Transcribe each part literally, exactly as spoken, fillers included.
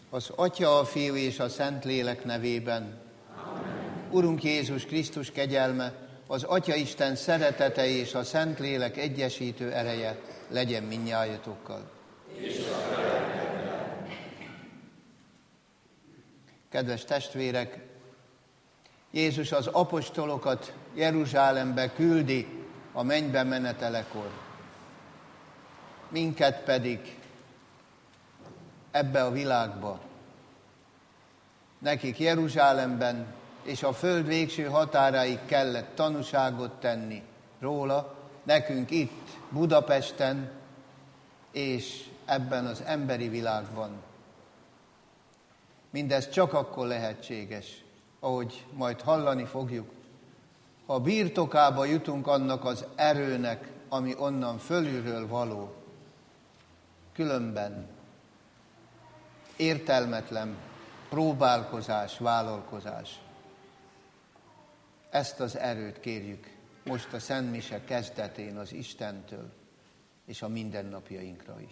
Az Atya, a Fiú és a Szentlélek nevében. Amen. Urunk Jézus Krisztus kegyelme, az Atya Isten szeretete és a Szentlélek egyesítő ereje legyen mindnyájatokkal. Kedves testvérek, Jézus az apostolokat Jeruzsálembe küldi a mennybe menetelekor. Minket pedig ebbe a világba. Nekik Jeruzsálemben és a föld végső határáig kellett tanúságot tenni róla, nekünk itt, Budapesten és ebben az emberi világban. Mindez csak akkor lehetséges, ahogy majd hallani fogjuk, ha birtokába jutunk annak az erőnek, ami onnan fölülről való. Különben értelmetlen próbálkozás, vállalkozás. Ezt az erőt kérjük most a Szent Mise kezdetén az Istentől, és a mindennapjainkra is.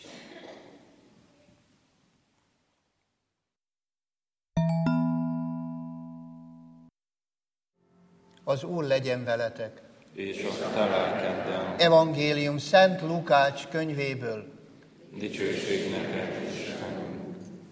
Az Úr legyen veletek. És a te lelkeddel. Evangélium Szent Lukács könyvéből. Dicsőség neked, Istenünk.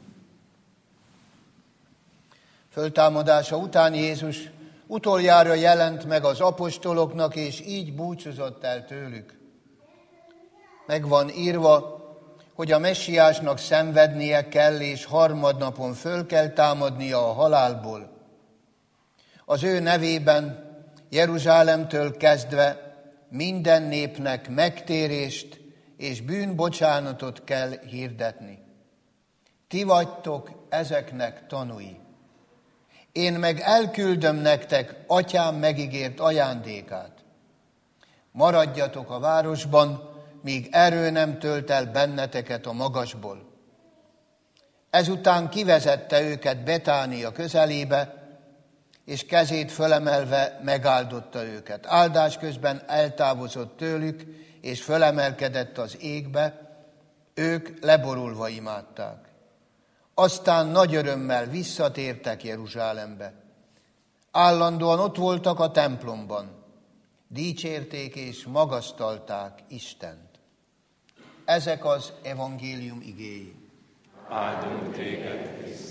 Föltámadása után Jézus utoljára jelent meg az apostoloknak, és így búcsúzott el tőlük. Megvan írva, hogy a messiásnak szenvednie kell, és harmadnapon föl kell támadnia a halálból. Az ő nevében Jeruzsálemtől kezdve minden népnek megtérést és bűnbocsánatot kell hirdetni. Ti vagytok ezeknek tanúi. Én meg elküldöm nektek Atyám megígért ajándékát. Maradjatok a városban, míg erő nem tölt el benneteket a magasból. Ezután kivezette őket Betánia közelébe, és kezét fölemelve megáldotta őket. Áldás közben eltávozott tőlük, és fölemelkedett az égbe, ők leborulva imádták. Aztán nagy örömmel visszatértek Jeruzsálembe. Állandóan ott voltak a templomban, dicsérték és magasztalták Istent. Ezek az evangélium igéi. Áldunk téged, Krisztus!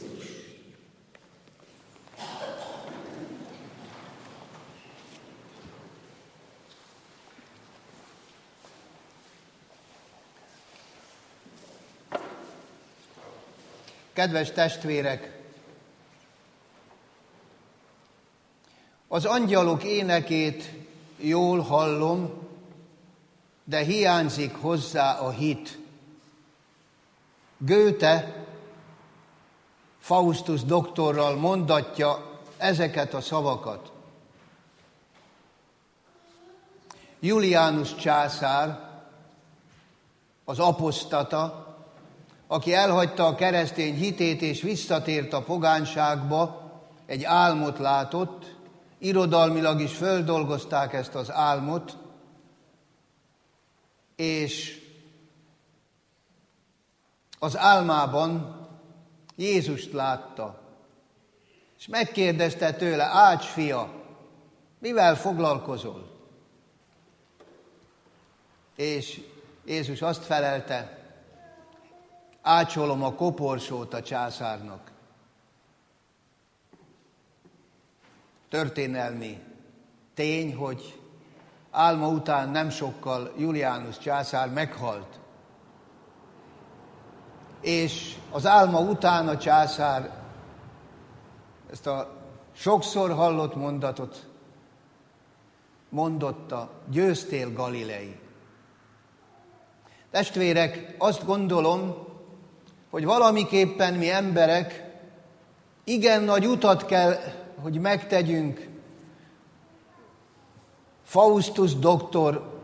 Kedves testvérek! Az angyalok énekét jól hallom, de hiányzik hozzá a hit. Goethe Faustus doktorral mondatja ezeket a szavakat. Julianus császár, az apostata, aki elhagyta a keresztény hitét és visszatért a pogányságba, egy álmot látott, irodalmilag is földolgozták ezt az álmot, és az álmában Jézust látta, és megkérdezte tőle: Ács fia, mivel foglalkozol? És Jézus azt felelte: ácsolom a koporsót a császárnak. Történelmi tény, hogy álma után nem sokkal Julianus császár meghalt. És az álma után a császár ezt a sokszor hallott mondatot mondotta: győztél, Galilei. Testvérek, azt gondolom, hogy valamiképpen mi emberek igen nagy utat kell, hogy megtegyünk Faustus doktor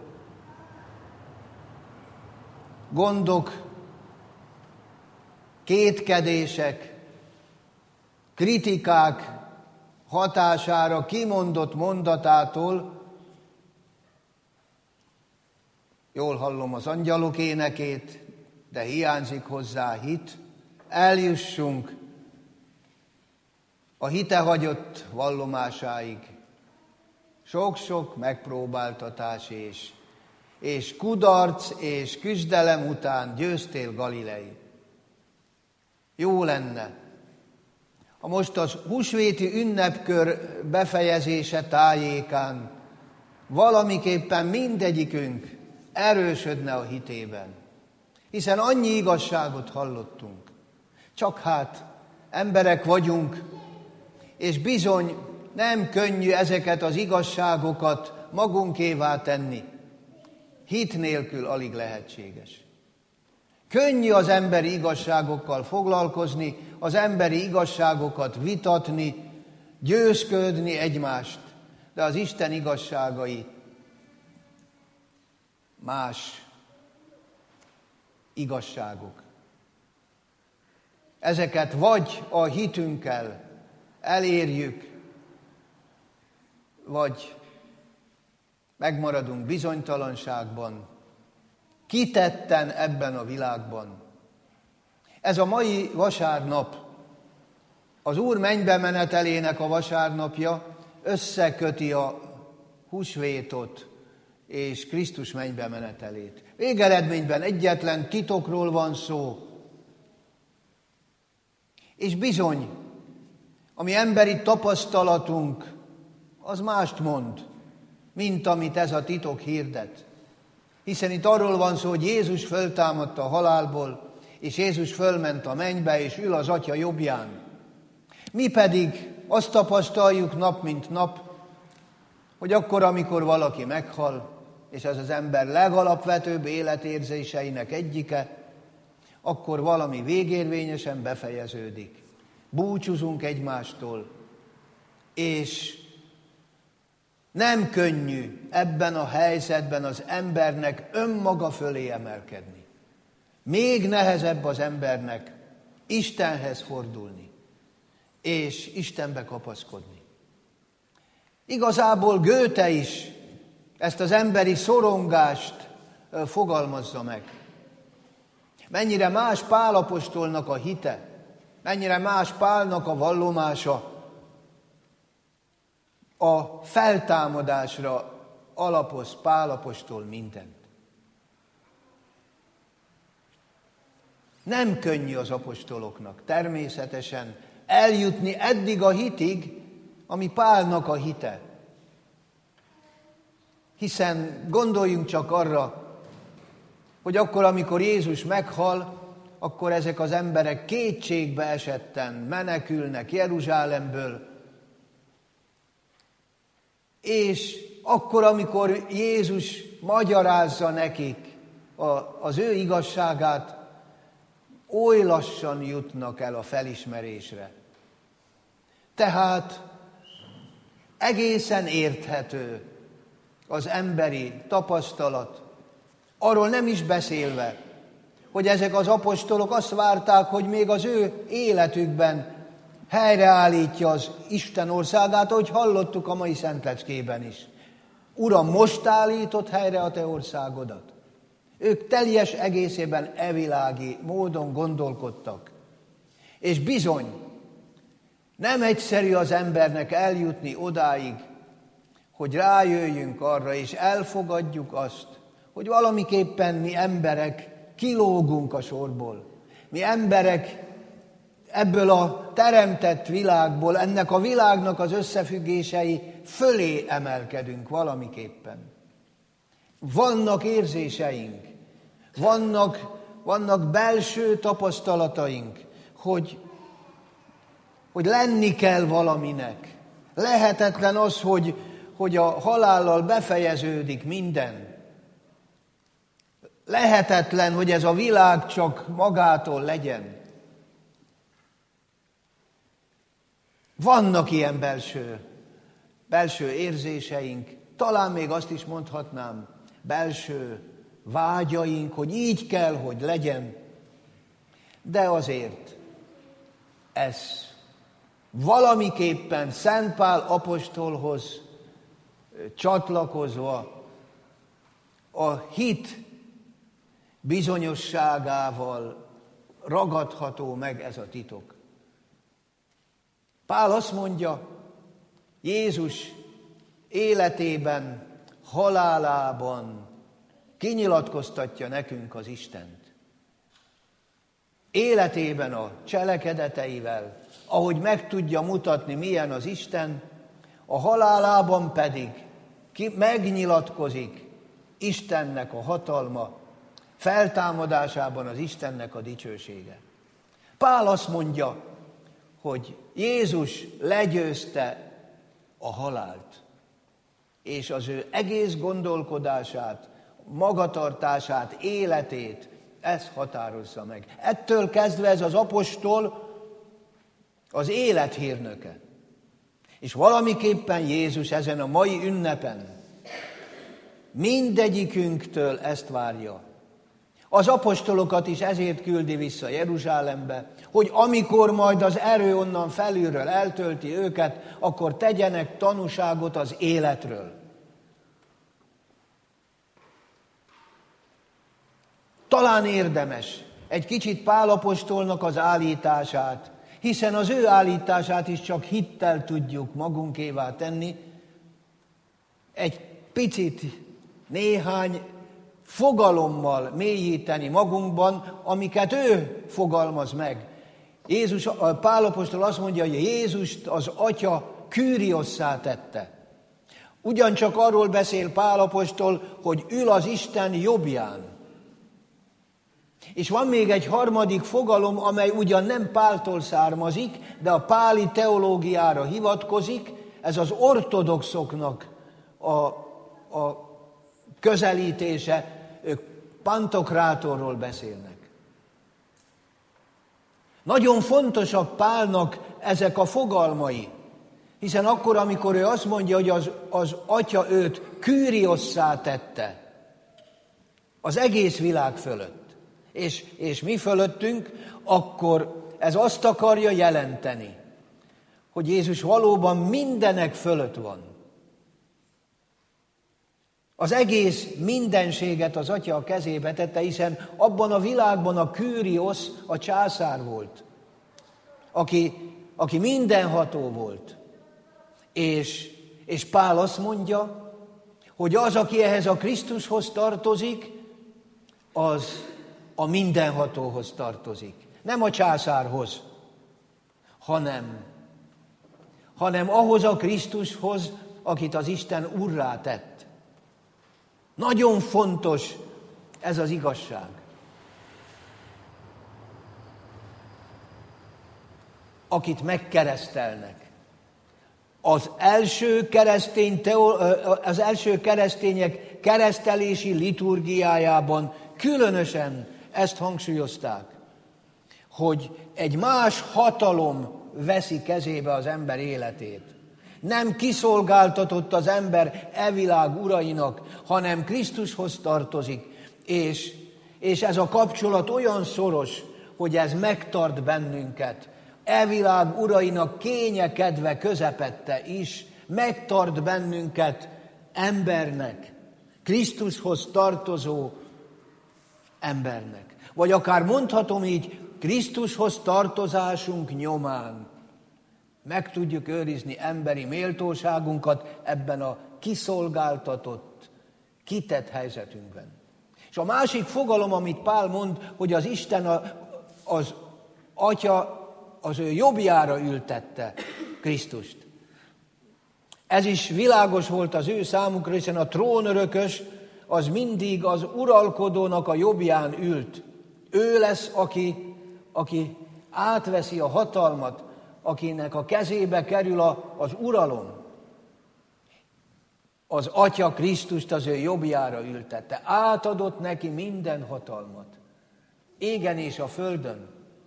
gondok, kétkedések, kritikák hatására, kimondott mondatától, jól hallom az angyalok énekét, de hiányzik hozzá hit, eljussunk a hite hagyott vallomásáig. Sok-sok megpróbáltatás és, és kudarc és küzdelem után győztél, Galilei. Jó lenne, ha most az húsvéti ünnepkör befejezése tájékán valamiképpen mindegyikünk erősödne a hitében. Hiszen annyi igazságot hallottunk. Csak hát emberek vagyunk, és bizony nem könnyű ezeket az igazságokat magunkévá tenni. Hit nélkül alig lehetséges. Könnyű az emberi igazságokkal foglalkozni, az emberi igazságokat vitatni, győzködni egymást, de az Isten igazságai más igazságok. Ezeket vagy a hitünkkel elérjük, vagy megmaradunk bizonytalanságban, kitetten ebben a világban. Ez a mai vasárnap, az Úr mennybe menetelének a vasárnapja összeköti a húsvétot és Krisztus mennybe menetelét. Végeredményben egyetlen titokról van szó. És bizony, a mi emberi tapasztalatunk az mást mond, mint amit ez a titok hirdet. Hiszen itt arról van szó, hogy Jézus föltámadt a halálból, és Jézus fölment a mennybe, és ül az Atya jobbján. Mi pedig azt tapasztaljuk nap mint nap, hogy akkor, amikor valaki meghal, és ez az ember legalapvetőbb életérzéseinek egyike, akkor valami végérvényesen befejeződik. Búcsúzunk egymástól, és nem könnyű ebben a helyzetben az embernek önmaga fölé emelkedni. Még nehezebb az embernek Istenhez fordulni, és Istenbe kapaszkodni. Igazából Goethe is ezt az emberi szorongást fogalmazza meg. Mennyire más Pál apostolnak a hite, mennyire más Pálnak a vallomása, a feltámadásra alapoz Pál apostol mindent. Nem könnyű az apostoloknak természetesen eljutni eddig a hitig, ami Pálnak a hite. Hiszen gondoljunk csak arra, hogy akkor, amikor Jézus meghal, akkor ezek az emberek kétségbe esetten menekülnek Jeruzsálemből, és akkor, amikor Jézus magyarázza nekik a, az ő igazságát, oly lassan jutnak el a felismerésre. Tehát egészen érthető az emberi tapasztalat, arról nem is beszélve, hogy ezek az apostolok azt várták, hogy még az ő életükben helyreállítja az Isten országát, ahogy hallottuk a mai szentleckében is. Uram, most állított helyre a te országodat. Ők teljes egészében evilági módon gondolkodtak. És bizony, nem egyszerű az embernek eljutni odáig, hogy rájöjjünk arra, és elfogadjuk azt, hogy valamiképpen mi emberek kilógunk a sorból. Mi emberek ebből a teremtett világból, ennek a világnak az összefüggései fölé emelkedünk valamiképpen. Vannak érzéseink, vannak, vannak belső tapasztalataink, hogy, hogy lenni kell valaminek. Lehetetlen az, hogy, hogy a halállal befejeződik minden. Lehetetlen, hogy ez a világ csak magától legyen. Vannak ilyen belső, belső érzéseink, talán még azt is mondhatnám, belső vágyaink, hogy így kell, hogy legyen. De azért ez valamiképpen Szent Pál apostolhoz csatlakozva a hit bizonyosságával ragadható meg ez a titok. Pál azt mondja, Jézus életében, halálában kinyilatkoztatja nekünk az Istent. Életében a cselekedeteivel, ahogy meg tudja mutatni, milyen az Isten, a halálában pedig ki megnyilatkozik Istennek a hatalma, feltámadásában az Istennek a dicsősége. Pál azt mondja, hogy Jézus legyőzte a halált, és az ő egész gondolkodását, magatartását, életét, ez határozza meg. Ettől kezdve ez az apostol az élet hírnöke. És valamiképpen Jézus ezen a mai ünnepen mindegyikünktől ezt várja. Az apostolokat is ezért küldi vissza Jeruzsálembe, hogy amikor majd az erő onnan felülről eltölti őket, akkor tegyenek tanúságot az életről. Talán érdemes egy kicsit Pál apostolnak az állítását, hiszen az ő állítását is csak hittel tudjuk magunkévá tenni, egy picit, néhány fogalommal mélyíteni magunkban, amiket ő fogalmaz meg. Jézus, Pál apostol azt mondja, hogy Jézust az Atya Küriosszá tette. Ugyancsak arról beszél Pál apostol, hogy ül az Isten jobbján. És van még egy harmadik fogalom, amely ugyan nem Páltól származik, de a páli teológiára hivatkozik, ez az ortodoxoknak a, a közelítése, ők pantokrátorról beszélnek. Nagyon fontosak Pálnak ezek a fogalmai, hiszen akkor, amikor ő azt mondja, hogy az, az Atya őt Küriosszá tette, az egész világ fölött, és, és mi fölöttünk, akkor ez azt akarja jelenteni, hogy Jézus valóban mindenek fölött van. Az egész mindenséget az Atya a kezébe tette, hiszen abban a világban a Küriosz a császár volt, aki, aki mindenható volt. És, és Pál azt mondja, hogy az, aki ehhez a Krisztushoz tartozik, az a mindenhatóhoz tartozik. Nem a császárhoz, hanem, hanem ahhoz a Krisztushoz, akit az Isten urrá tett. Nagyon fontos ez az igazság. Akit megkeresztelnek. Az első, keresztény teo, az első keresztények keresztelési liturgiájában különösen ezt hangsúlyozták, hogy egy más hatalom veszi kezébe az ember életét. Nem kiszolgáltatott az ember e világ urainak, hanem Krisztushoz tartozik, és, és ez a kapcsolat olyan szoros, hogy ez megtart bennünket. E világ urainak kényekedve közepette is megtart bennünket embernek, Krisztushoz tartozó embernek. Vagy akár mondhatom így, Krisztushoz tartozásunk nyomán meg tudjuk őrizni emberi méltóságunkat ebben a kiszolgáltatott, kitett helyzetünkben. És a másik fogalom, amit Pál mond, hogy az Isten a, az Atya az ő jobbjára ültette Krisztust. Ez is világos volt az ő számukra, hiszen a trónörökös az mindig az uralkodónak a jobbján ült. Ő lesz, aki, aki átveszi a hatalmat, akinek a kezébe kerül a, az uralom. Az Atya Krisztust az ő jobbjára ültette. Átadott neki minden hatalmat. Égen és a földön.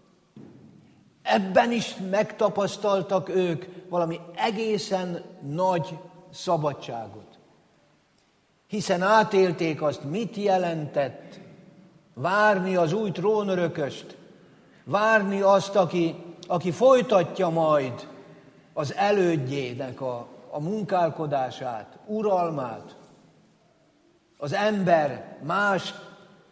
Ebben is megtapasztaltak ők valami egészen nagy szabadságot. Hiszen átélték azt, mit jelentett várni az új trónörököst, várni azt, aki, aki folytatja majd az elődjének a, a munkálkodását, uralmát. Az ember más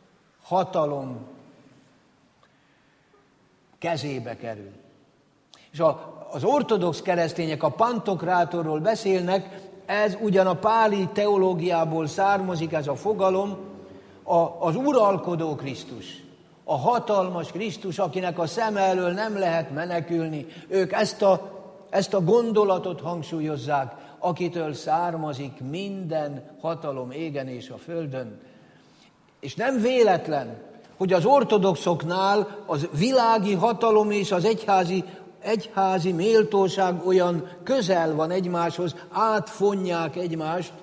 hatalom kezébe kerül. És a, az ortodox keresztények a pantokrátorról beszélnek, ez ugyan a páli teológiából származik ez a fogalom, a, az uralkodó Krisztus, a hatalmas Krisztus, akinek a szeme elől nem lehet menekülni. Ők ezt a, ezt a gondolatot hangsúlyozzák, akitől származik minden hatalom égen és a földön. És nem véletlen, hogy az ortodoxoknál az világi hatalom és az egyházi, egyházi méltóság olyan közel van egymáshoz, átfonják egymást.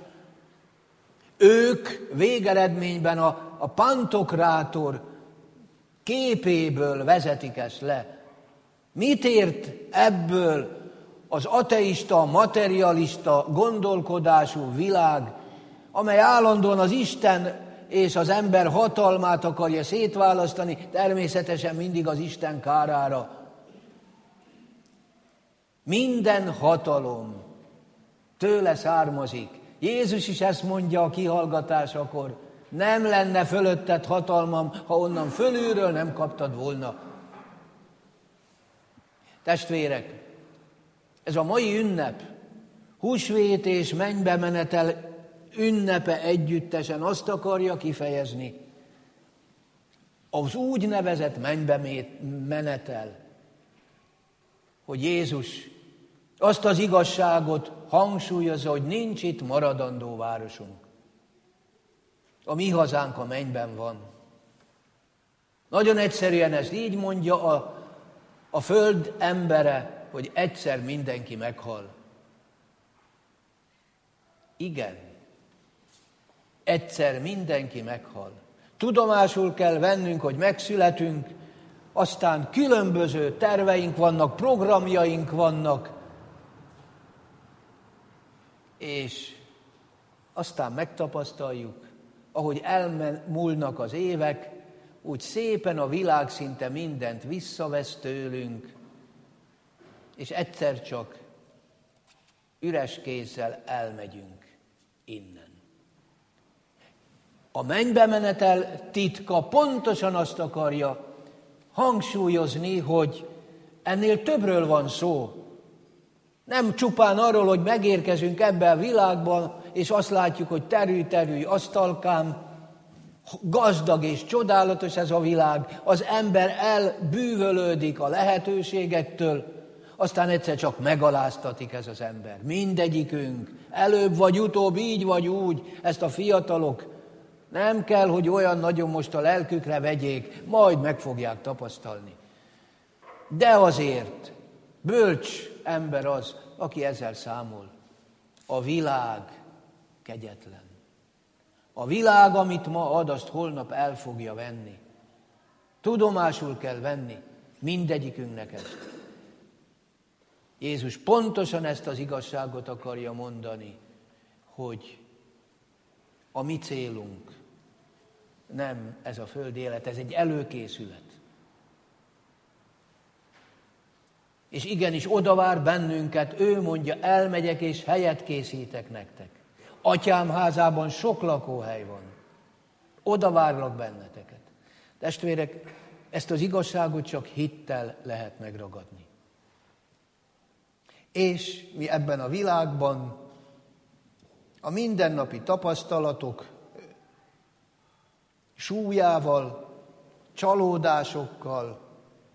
Ők végeredményben a, a pantokrátor képéből vezetik ezt le. Mit ért ebből az ateista, materialista gondolkodású világ, amely állandóan az Isten és az ember hatalmát akarja szétválasztani, természetesen mindig az Isten kárára. Minden hatalom tőle származik. Jézus is ezt mondja a kihallgatásakor. Nem lenne fölötted hatalmam, ha onnan fölülről nem kaptad volna. Testvérek, ez a mai ünnep, húsvét és mennybe menetel ünnepe együttesen azt akarja kifejezni, az úgynevezett mennybe menetel, hogy Jézus azt az igazságot hangsúlyozza, hogy nincs itt maradandó városunk. A mi hazánk a mennyben van. Nagyon egyszerűen ezt így mondja a, a föld embere, hogy egyszer mindenki meghal. Igen, egyszer mindenki meghal. Tudomásul kell vennünk, hogy megszületünk, aztán különböző terveink vannak, programjaink vannak, és aztán megtapasztaljuk, ahogy elmúlnak az évek, úgy szépen a világ szinte mindent visszavesz tőlünk, és egyszer csak üres kézzel elmegyünk innen. A mennybe menetel titka pontosan azt akarja hangsúlyozni, hogy ennél többről van szó. Nem csupán arról, hogy megérkezünk ebbe a világban, és azt látjuk, hogy terű-terű asztalkám, gazdag és csodálatos ez a világ, az ember elbűvölődik a lehetőségektől, aztán egyszer csak megaláztatik ez az ember. Mindegyikünk, előbb vagy utóbb, így vagy úgy, ezt a fiatalok nem kell, hogy olyan nagyon most a lelkükre vegyék, majd meg fogják tapasztalni. De azért bölcs ember az, aki ezzel számol. A világ kegyetlen. A világ, amit ma ad, azt holnap el fogja venni. Tudomásul kell venni mindegyikünknek ezt. Jézus pontosan ezt az igazságot akarja mondani, hogy a mi célunk nem ez a földi élet, ez egy előkészület. És igenis oda vár bennünket, ő mondja, elmegyek és helyet készítek nektek. Atyám házában sok lakóhely van. Oda várlak benneteket. Testvérek, ezt az igazságot csak hittel lehet megragadni. És mi ebben a világban a mindennapi tapasztalatok súlyával, csalódásokkal,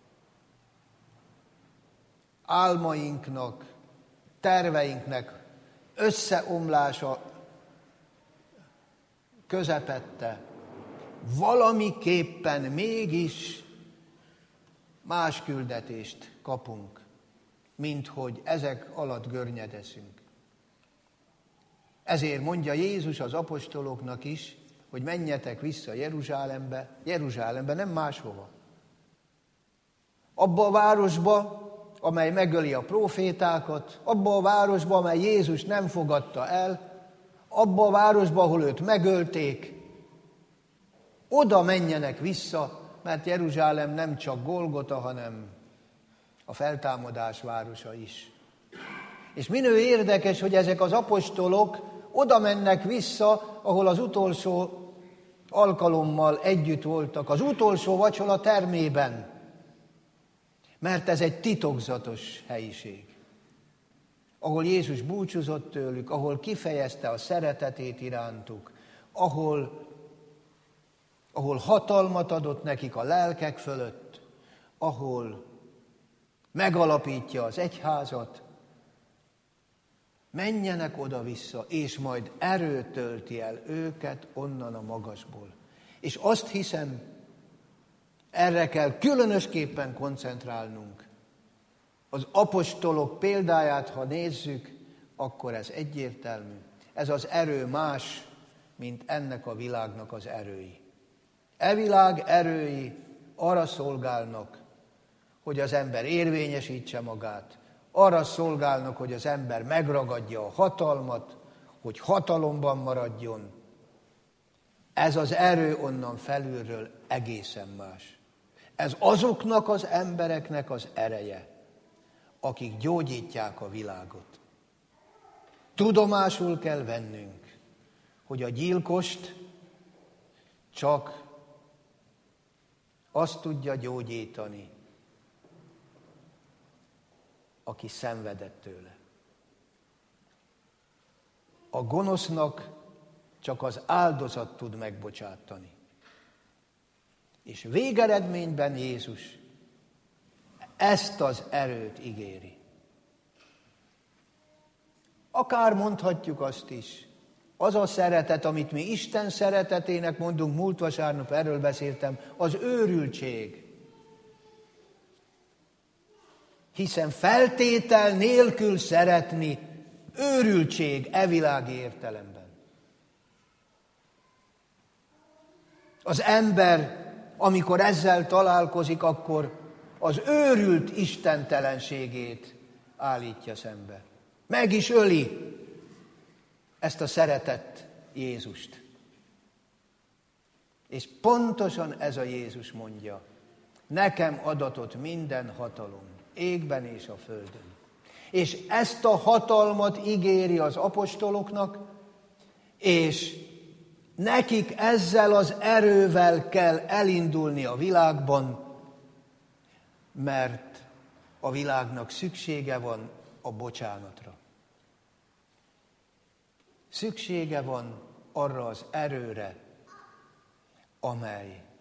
álmainknak, terveinknek összeomlása közepette valamiképpen mégis más küldetést kapunk, mint hogy ezek alatt görnyedezünk. Ezért mondja Jézus az apostoloknak is, hogy menjetek vissza Jeruzsálembe, Jeruzsálembe, nem máshova. Abba a városba, amely megöli a prófétákat, abba a városba, amely Jézus nem fogadta el, abba a városba, ahol őt megölték, oda menjenek vissza, mert Jeruzsálem nem csak Golgota, hanem a feltámadás városa is. És minő érdekes, hogy ezek az apostolok oda mennek vissza, ahol az utolsó alkalommal együtt voltak, az utolsó vacsora termében. Mert ez egy titokzatos helyiség, ahol Jézus búcsúzott tőlük, ahol kifejezte a szeretetét irántuk, ahol, ahol hatalmat adott nekik a lelkek fölött, ahol megalapítja az egyházat. Menjenek oda-vissza, és majd erőt tölti el őket onnan a magasból. És azt hiszem, erre kell különösképpen koncentrálnunk. Az apostolok példáját, ha nézzük, akkor ez egyértelmű. Ez az erő más, mint ennek a világnak az erői. E világ erői arra szolgálnak, hogy az ember érvényesítse magát, arra szolgálnak, hogy az ember megragadja a hatalmat, hogy hatalomban maradjon. Ez az erő onnan felülről egészen más. Ez azoknak az embereknek az ereje, akik gyógyítják a világot. Tudomásul kell vennünk, hogy a gyilkost csak azt tudja gyógyítani, aki szenvedett tőle. A gonosznak csak az áldozat tud megbocsátani. És végeredményben Jézus ezt az erőt ígéri. Akár mondhatjuk azt is, az a szeretet, amit mi Isten szeretetének mondunk, múlt vasárnap erről beszéltem, az őrültség. Hiszen feltétel nélkül szeretni őrültség e világi értelemben. Az ember, amikor ezzel találkozik, akkor az őrült istentelenségét állítja szembe. Meg is öli ezt a szeretett Jézust. És pontosan ez a Jézus mondja, nekem adatott minden hatalom, égben és a földön. És ezt a hatalmat ígéri az apostoloknak, és nekik ezzel az erővel kell elindulni a világban, mert a világnak szüksége van a bocsánatra. Szüksége van arra az erőre, amely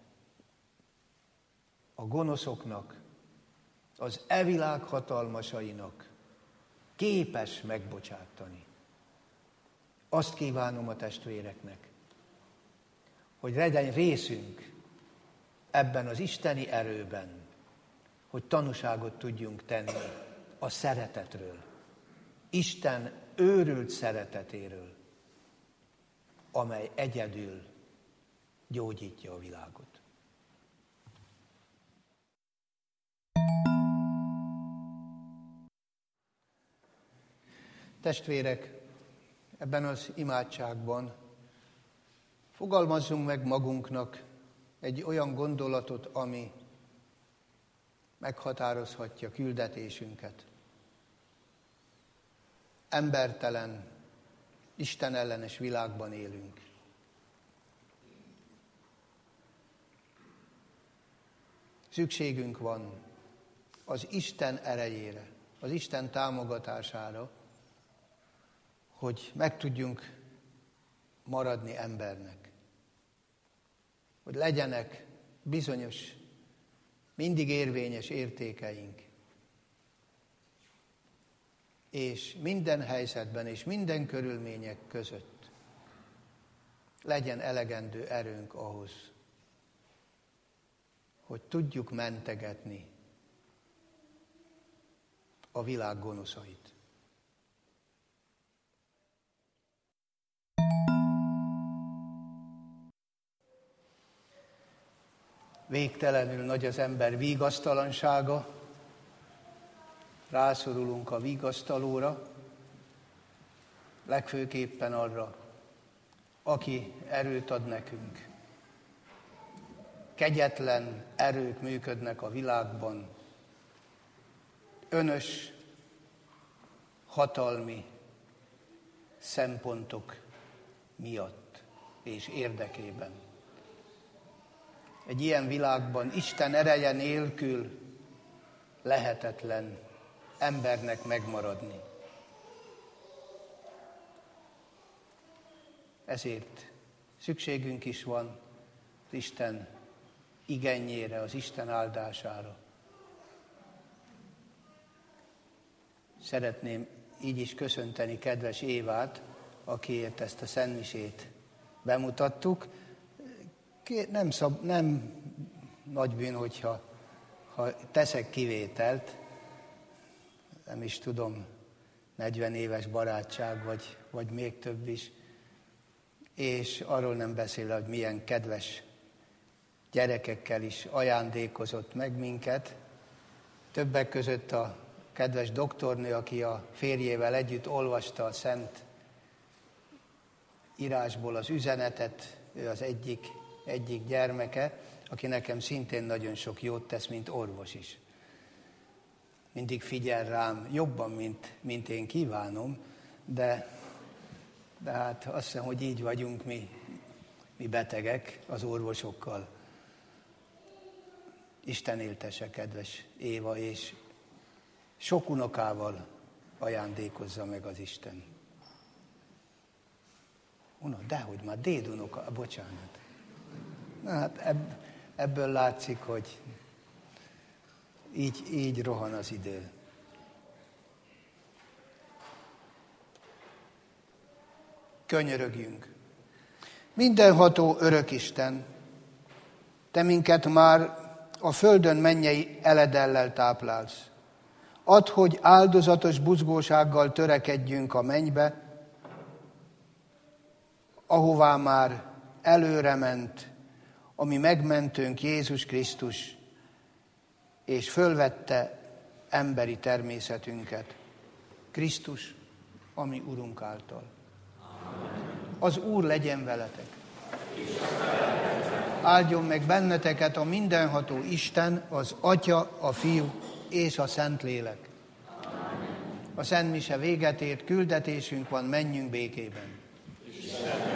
a gonoszoknak, az e világ hatalmasainak képes megbocsátani. Azt kívánom a testvéreknek, hogy legyen részünk ebben az isteni erőben, hogy tanúságot tudjunk tenni a szeretetről, Isten őrült szeretetéről, amely egyedül gyógyítja a világot. Testvérek, ebben az imádságban fogalmazzunk meg magunknak egy olyan gondolatot, ami meghatározhatja küldetésünket. Embertelen, Isten ellenes világban élünk. Szükségünk van az Isten erejére, az Isten támogatására, hogy meg tudjunk maradni embernek. Hogy legyenek bizonyos, mindig érvényes értékeink. És minden helyzetben és minden körülmények között legyen elegendő erőnk ahhoz, hogy tudjuk mentegetni a világ gonoszait. Végtelenül nagy az ember vigasztalansága, rászorulunk a vigasztalóra, legfőképpen arra, aki erőt ad nekünk. Kegyetlen erők működnek a világban, önös, hatalmi szempontok miatt és érdekében. Egy ilyen világban Isten ereje nélkül lehetetlen embernek megmaradni. Ezért szükségünk is van az Isten igényére, az Isten áldására. Szeretném így is köszönteni kedves Évát, akiért ezt a szentmisét bemutattuk. Nem, szab, nem nagy bűn, hogyha ha teszek kivételt, nem is tudom, negyven éves barátság, vagy, vagy még több is, és arról nem beszélve, hogy milyen kedves gyerekekkel is ajándékozott meg minket. Többek között a kedves doktornő, aki a férjével együtt olvasta a szent írásból az üzenetet, ő az egyik, egyik gyermeke, aki nekem szintén nagyon sok jót tesz, mint orvos is. Mindig figyel rám, jobban, mint, mint én kívánom, de, de hát azt hiszem, hogy így vagyunk mi, mi betegek az orvosokkal. Isten éltesse, kedves Éva, és sok unokával ajándékozza meg az Isten. Una, dehogy már dédunoka, bocsánat. Na hát ebb, ebből látszik, hogy így, így rohan az idő. Könyörögjünk. Mindenható örök Isten, te minket már a földön mennyei eledellel táplálsz. Add, hogy áldozatos buzgósággal törekedjünk a mennybe, ahová már előre ment a mi megmentőnk Jézus Krisztus, és fölvette emberi természetünket. Krisztus, a mi Urunk által. Az Úr legyen veletek. Áldjon meg benneteket a mindenható Isten, az Atya, a Fiú és a Szentlélek. A Szent Mise véget ért, küldetésünk van, menjünk békében.